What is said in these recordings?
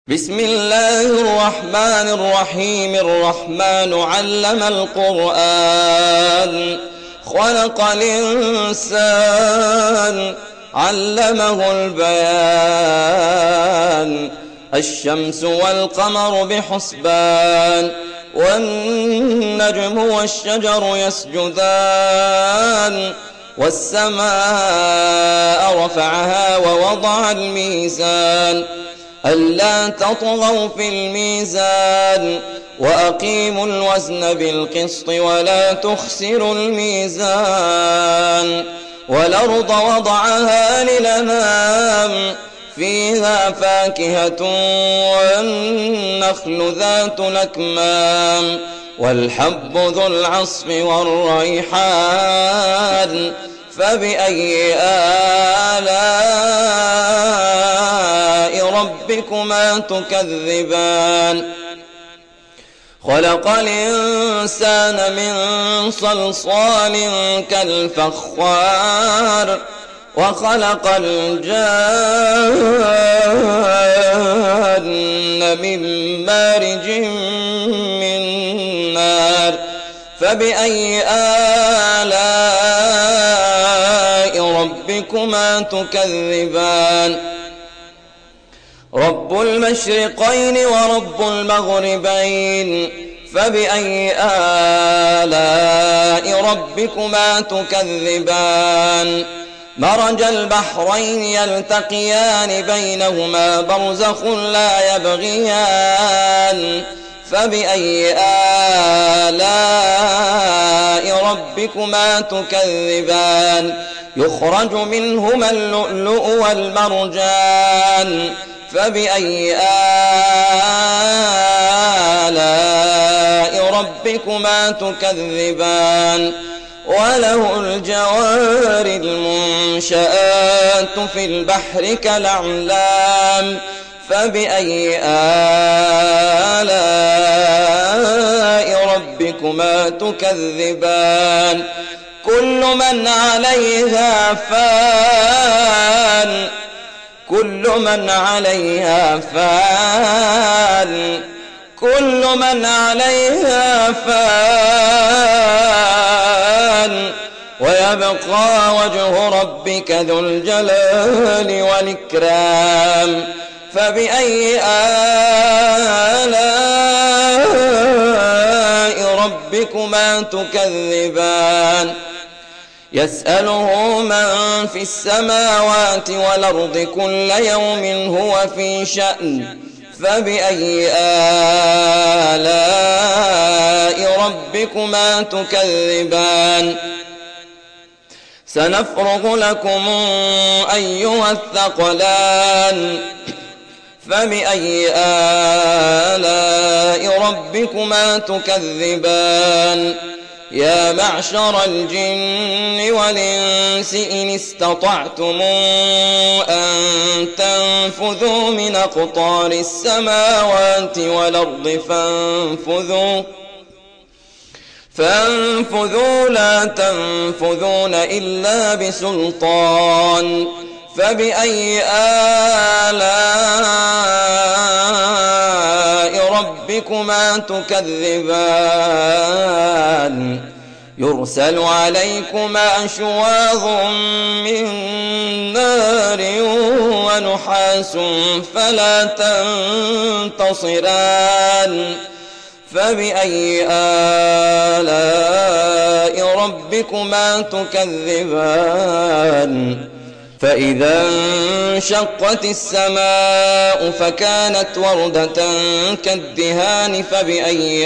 بسم الله الرحمن الرحيم. الرحمن علم القرآن، خلق الإنسان، علمه البيان. الشمس والقمر بحسبان، والنجم والشجر يسجدان. والسماء رفعها ووضع الميزان، ألا تطغوا في الميزان، وأقيموا الوزن بالقسط ولا تخسروا الميزان. والأرض وضعها للأنام، فيها فاكهة والنخل ذات الأكمام، والحب ذو العصف والريحان. فبأي آلاء ربكما تكذبان؟ خلق الإنسان من صلصال كالفخار، وخلق الجان من مارج من نار. فبأي آلاء ربكما تكذبان؟ رب المشرقين ورب المغربين، فبأي آلاء ربكما تكذبان؟ مرج البحرين يلتقيان، بينهما برزخ لا يبغيان. فبأي آلاء ربكما تكذبان؟ يخرج منهما اللؤلؤ والمرجان. فبأي آلاء ربكما تكذبان؟ وله الجوار المنشآت في البحر كالأعلام. فبأي آلاء ربكما تكذبان؟ كل من عليها فان، كل من عليها فان، كل من عليها فان. ويبقى وجه ربك ذو الجلال والإكرام. فبأي آلاء ربكما تكذبان؟ يسأله من في السماوات والأرض كل يوم هو في شأن. فبأي آلاء ربكما تكذبان؟ سنفرغ لكم أيها الثقلان. فبأي آلاء ربكما تكذبان؟ يا معشر الجن والإنس إن استطعتم أن تنفذوا من أقطار السماوات والأرض فانفذوا لا تنفذون إلا بسلطان. فبأي آلاء ربكما تكذبان؟ يرسل عليكما شواظ من نار ونحاس فلا تنتصران. فبأي آلاء ربكما تكذبان؟ فإذا انشقت السماء فكانت وردة كالدهان. فبأي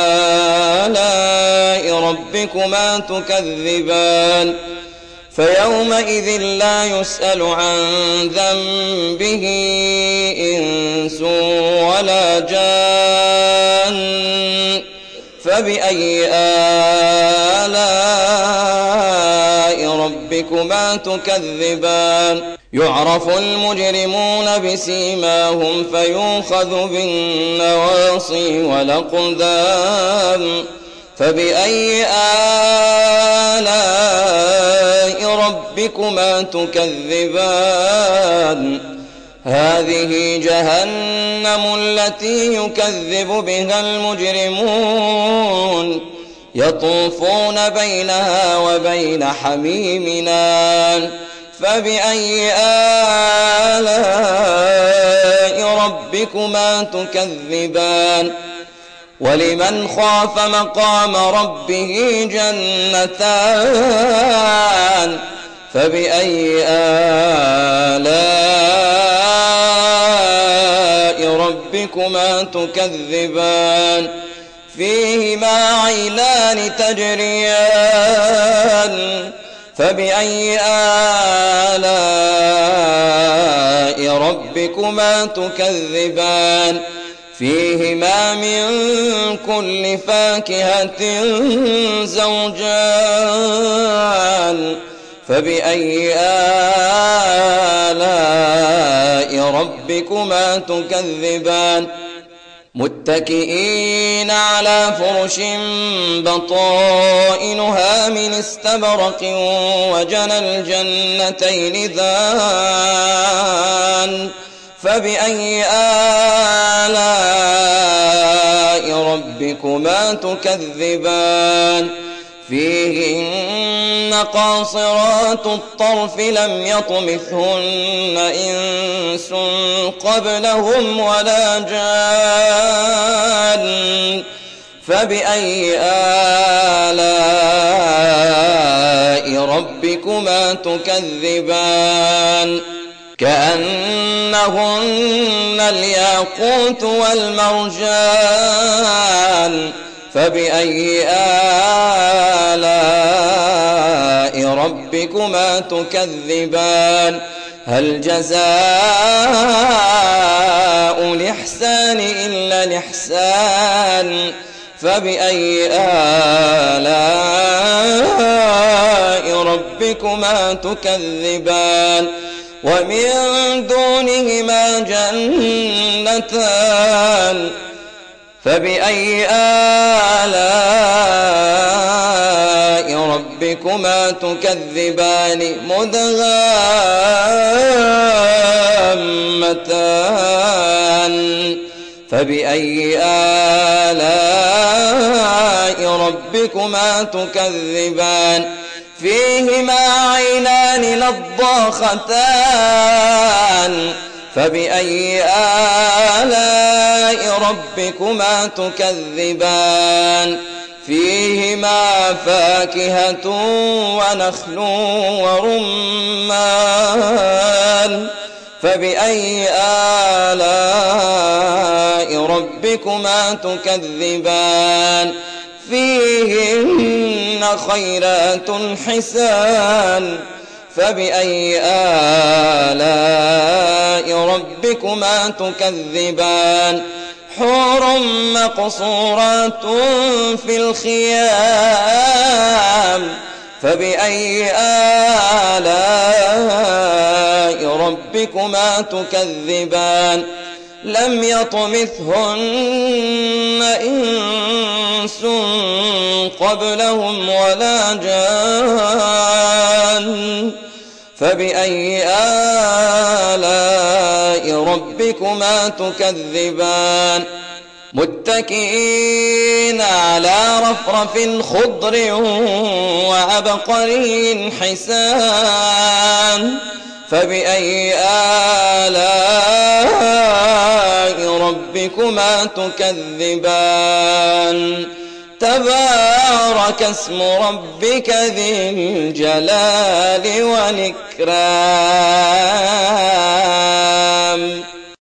آلاء ربكما تكذبان؟ فيومئذ لا يسأل عن ذنبه إنس ولا جان. فبأي آلاء ربكما تكذبان؟ يعرف المجرمون بسيماهم فيؤخذ بالنواصي والأقدام. فبأي آلاء ربكما تكذبان؟ هذه جهنم التي يكذب بها المجرمون يطوفون بينها وبين حميم آن فبأي آلاء ربكما تكذبان ولمن خاف مقام ربه جنتان فبأي آلاء ربكما تكذبان فيهما عينان تجريان فبأي آلاء ربكما تكذبان فيهما من كل فاكهة زوجان فبأي آلاء ربكما تكذبان متكئين على فرش بطائنها من استبرق وجنى الجنتين دان فبأي آلاء ربكما تكذبان فيهن قاصرات الطرف لم يطمثهن إنس قبلهم ولا جان فبأي آلاء ربكما تكذبان كأنهن الياقوت والمرجان فبأي آلاء ربكما تكذبان هل جزاء الإحسان إلا الإحسان فبأي آلاء ربكما تكذبان ومن دونهما جنتان فبأي آلاء ربكما تكذبان مدهامتان فبأي آلاء ربكما تكذبان فيهما عينان نضاختان فبأي آلاء ربكما تكذبان فيهما فاكهة ونخل ورمان فبأي آلاء ربكما تكذبان فيهن خيرات حسان فبأي آلاء ربكما تكذبان حور مقصورات في الخيام فبأي آلاء ربكما تكذبان لم يطمثهن إنس قبلهم ولا جان فبأي آلاء ربكما تكذبان متكئين على رفرف خضر وعبقري حسان فبأي آلاء ربكما تكذبان تبارك اسم ربك ذي الجلال والإكرام